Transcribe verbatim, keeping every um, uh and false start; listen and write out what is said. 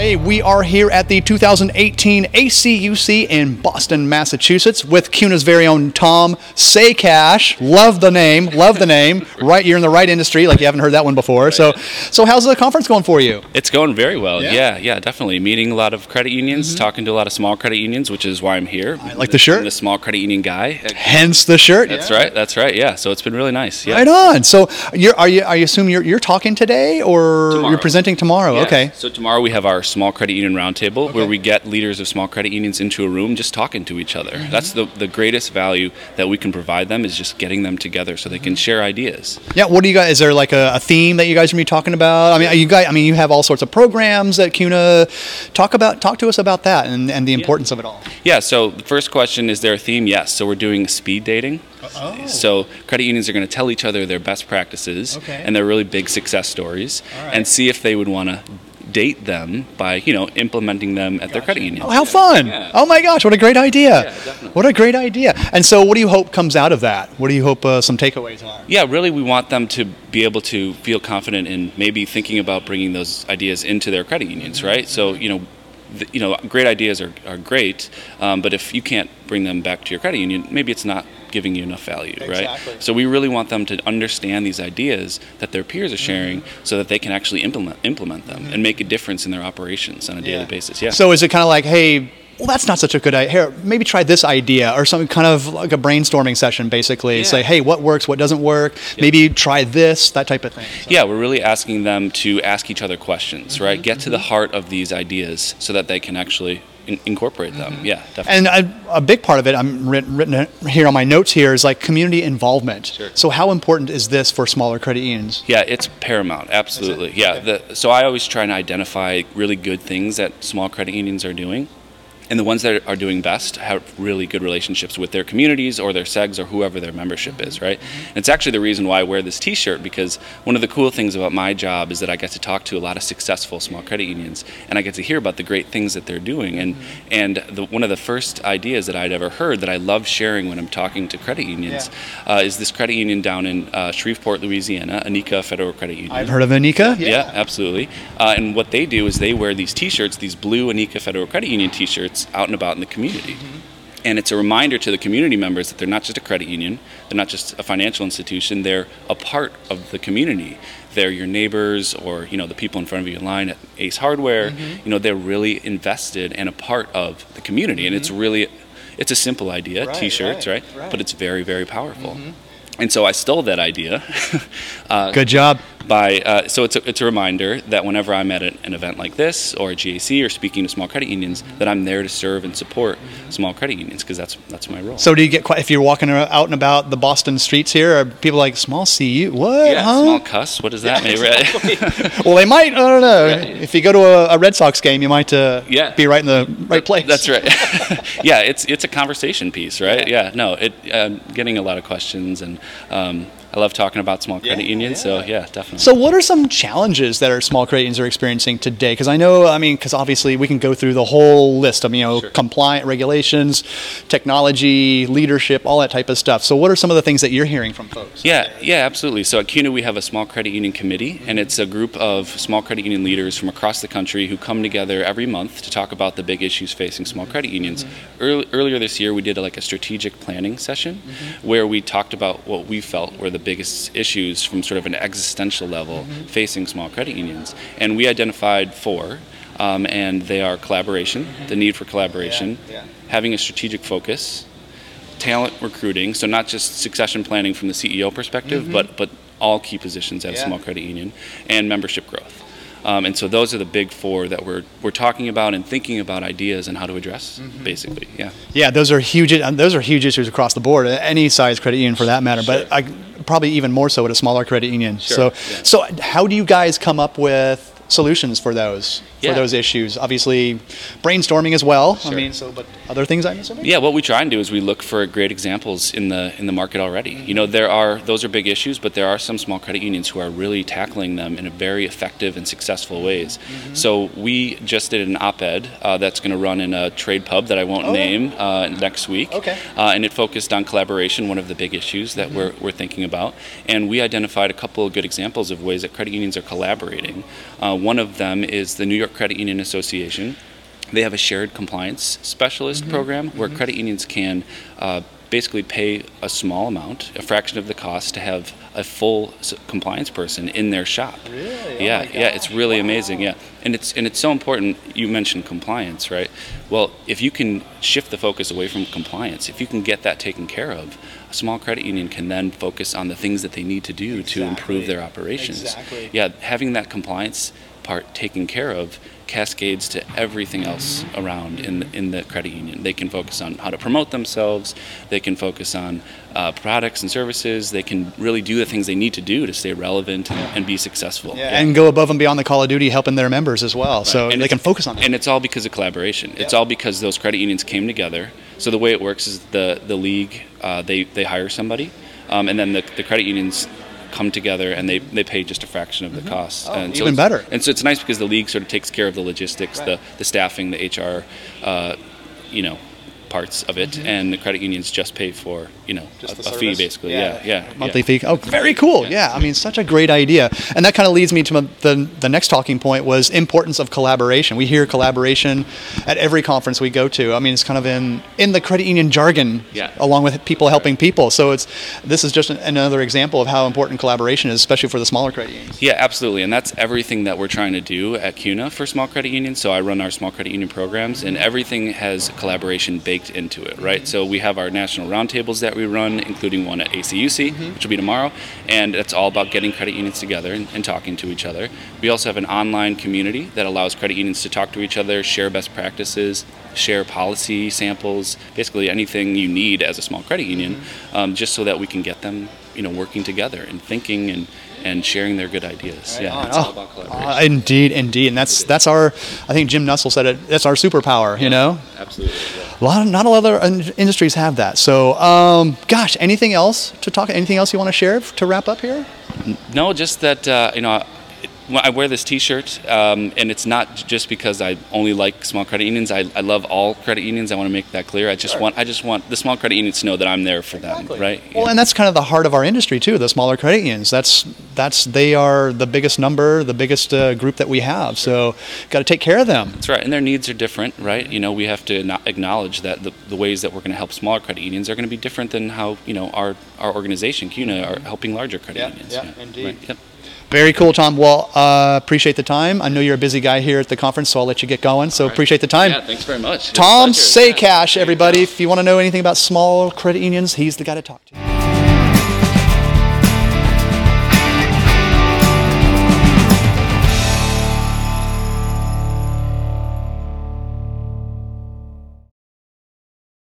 Hey, we are here at the two thousand eighteen A C U C in Boston, Massachusetts with CUNA's very own Tom Saycash. Love the name, love the name. Right, you're in the right industry, like you haven't heard that one before. So, so how's the conference going for you? It's going very well. Yeah? Yeah, yeah, definitely. Meeting a lot of credit unions, Mm-hmm. talking to a lot of small credit unions, which is why I'm here. I like the shirt. I'm the small credit union guy. Hence the shirt. That's Yeah. right. That's right. Yeah. So it's been really nice. Yeah. Right on. So, you're, are you? I assume you're you're talking today, or Tomorrow. you're presenting tomorrow? Yeah. Okay. So tomorrow we have our small credit union roundtable, where Okay. we get leaders of small credit unions into a room just talking to each other. Mm-hmm. That's the the greatest value that we can provide them, is just getting them together so they can share ideas. Yeah. What do you guys? Is there like a, a theme that you guys are gonna be talking about? I mean, are you guys. I mean, you have all sorts of programs that CUNA. Talk about. Talk to us about that and, and the importance of it all. Yeah, so the first question, is there a theme? Yes. So we're doing speed dating. Oh. So credit unions are going to tell each other their best practices Okay. and their really big success stories, All right. and see if they would want to date them by, you know, implementing them at their credit union. Oh, how fun! Yeah. Oh my gosh, what a great idea! Yeah, definitely. What a great idea! And so, what do you hope comes out of that? What do you hope uh, some takeaways are? Yeah, really, we want them to be able to feel confident in maybe thinking about bringing those ideas into their credit unions, right? So, you know, th- you know, great ideas are, are great, um, but if you can't bring them back to your credit union, maybe it's not giving you enough value, right? Exactly. So we really want them to understand these ideas that their peers are sharing, so that they can actually implement implement them and make a difference in their operations on a daily Yeah. basis. Yeah. So, is it kind of like, hey, well, that's not such a good idea. Here, maybe try this idea, or something kind of like a brainstorming session, basically. Yeah. Say, hey, what works, what doesn't work? Maybe try this, that type of thing. So- Yeah, we're really asking them to ask each other questions, right? Get to the heart of these ideas so that they can actually in- incorporate them. Yeah, definitely. And a, a big part of it, I'm written, written here on my notes here, is like community involvement. Sure. So, how important is this for smaller credit unions? Yeah, it's paramount. Absolutely. Yeah. The, so I always try and identify really good things that small credit unions are doing. And the ones that are doing best have really good relationships with their communities or their segs or whoever their membership is, right? And it's actually the reason why I wear this T-shirt, because one of the cool things about my job is that I get to talk to a lot of successful small credit unions, and I get to hear about the great things that they're doing. And and the, one of the first ideas that I'd ever heard that I love sharing when I'm talking to credit unions uh, is this credit union down in uh, Shreveport, Louisiana, Anika Federal Credit Union. I've heard of Anika. Yeah, absolutely. Uh, and what they do is they wear these T-shirts, these blue Anika Federal Credit Union T-shirts, out and about in the community. Mm-hmm. And it's a reminder to the community members that they're not just a credit union, they're not just a financial institution, they're a part of the community. They're your neighbors, or, you know, the people in front of you in line at Ace Hardware. Mm-hmm. You know, they're really invested and a part of the community. Mm-hmm. And it's really, it's a simple idea, Right, T-shirts, right, right? right. But it's very, very powerful. Mm-hmm. And so I stole that idea. uh, Good job. By, uh, so it's a, it's a reminder that whenever I'm at an, an event like this, or a G A C, or speaking to small credit unions, that I'm there to serve and support small credit unions, because that's that's my role. So, do you get quite, if you're walking out and about the Boston streets here, are people like, small C U? What? yeah, huh? small cuss. What does that mean? Right? Well, they might. I don't know. If you go to a, a Red Sox game, you might uh, Yeah. be right in the right place. That's right. Yeah, it's it's a conversation piece, right? Yeah, no, it um, getting a lot of questions, and um, I love talking about small credit Yeah, unions. yeah. So yeah, definitely. So, what are some challenges that our small credit unions are experiencing today? Because I know, I mean, because obviously we can go through the whole list of, you know, Sure. compliant regulations, technology, leadership, all that type of stuff. So, what are some of the things that you're hearing from folks? Yeah, yeah, absolutely. So at CUNA we have a small credit union committee, and it's a group of small credit union leaders from across the country who come together every month to talk about the big issues facing small credit unions. Mm-hmm. Early, earlier this year we did a, like a strategic planning session Mm-hmm. where we talked about what we felt were the biggest issues from sort of an existential level Mm-hmm. facing small credit unions. And we identified four, um, and they are collaboration, the need for collaboration, Yeah, yeah. having a strategic focus, talent recruiting, so not just succession planning from the C E O perspective, but but all key positions at a Yeah. small credit union, and membership growth. Um, and so those are the big four that we're we're talking about and thinking about ideas and how to address, basically. Yeah. Yeah, those are huge. Those are huge issues across the board. Any size credit union, for that matter. But I, probably even more so at a smaller credit union. Sure, So, yeah. so how do you guys come up with solutions for those for Yeah. those issues? Obviously, brainstorming as well. I Sure. mean, so but other things I'm assuming. Yeah, what we try and do is we look for great examples in the in the market already. You know, there are those are big issues, but there are some small credit unions who are really tackling them in a very effective and successful ways. So we just did an op-ed uh, that's going to run in a trade pub that I won't Oh. name uh, next week. Okay. Uh, and it focused on collaboration, one of the big issues that we're we're thinking about. And we identified a couple of good examples of ways that credit unions are collaborating. Uh, one of them is the New York Credit Union Association, they have a shared compliance specialist mm-hmm. program where mm-hmm. credit unions can uh, basically pay a small amount, a fraction of the cost, to have a full compliance person in their shop. Really? Yeah, oh yeah, it's really wow. amazing. Yeah, and it's and it's so important. You mentioned compliance, right? Well, if you can shift the focus away from compliance, if you can get that taken care of, a small credit union can then focus on the things that they need to do exactly. to improve their operations. Exactly. Yeah, having that compliance part taken care of cascades to everything else mm-hmm. around in the, in the credit union. They can focus on how to promote themselves. They can focus on uh, products and services. They can really do the things they need to do to stay relevant and, and be successful. Yeah, yeah. And go above and beyond the call of duty, helping their members as well. Right. So and they can focus on that. And it's all because of collaboration. Yeah. It's all because those credit unions came together. So the way it works is the the league uh, they they hire somebody, um, and then the the credit unions come together and they, they pay just a fraction of the mm-hmm. cost. Oh, and so even better. And so it's nice because the league sort of takes care of the logistics, right. the, the staffing, the H R, uh, you know, parts of it, mm-hmm. and the credit unions just pay for, you know, a, a fee basically. Yeah, yeah. yeah Monthly yeah. fee. Oh, very cool. Yeah. yeah, I mean, such a great idea. And that kind of leads me to the the next talking point was importance of collaboration. We hear collaboration at every conference we go to. I mean, it's kind of in, in the credit union jargon, yeah. along with people helping people. So it's this is just an, another example of how important collaboration is, especially for the smaller credit unions. Yeah, absolutely. And that's everything that we're trying to do at CUNA for small credit unions. So I run our small credit union programs, and everything has collaboration baked into it, right? So we have our national roundtables that we run, including one at A C U C, mm-hmm. which will be tomorrow, and it's all about getting credit unions together and, and talking to each other. We also have an online community that allows credit unions to talk to each other, share best practices, share policy samples, basically anything you need as a small credit union, mm-hmm. um, just so that we can get them, you know, working together and thinking and and sharing their good ideas. Right yeah, on. It's oh, all about collaboration. Uh, indeed, indeed, and that's that's our. I think Jim Nussel said it. That's our superpower. You yeah, know. Absolutely. Yeah. A lot, of, not a lot of other industries have that. So, um, gosh, anything else to talk? Anything else you want to share to wrap up here? No, just that uh, you know. I wear this T-shirt, um, and it's not just because I only like small credit unions. I, I love all credit unions. I want to make that clear. I just sure. want I just want the small credit unions to know that I'm there for exactly. them, right? Well, yeah. and that's kind of the heart of our industry too. The smaller credit unions. That's that's they are the biggest number, the biggest uh, group that we have. Sure. So, got to take care of them. That's right, and their needs are different, right? You know, we have to not acknowledge that the, the ways that we're going to help smaller credit unions are going to be different than how you know our our organization CUNA are helping larger credit yeah, unions. Yeah, yeah, indeed. Right. Yep. Very cool, Tom. Well, uh, appreciate the time. I know you're a busy guy here at the conference, so I'll let you get going. So right. appreciate the time. Yeah, thanks very much. Tom Saycash, everybody. If you want to know anything about small credit unions, he's the guy to talk to.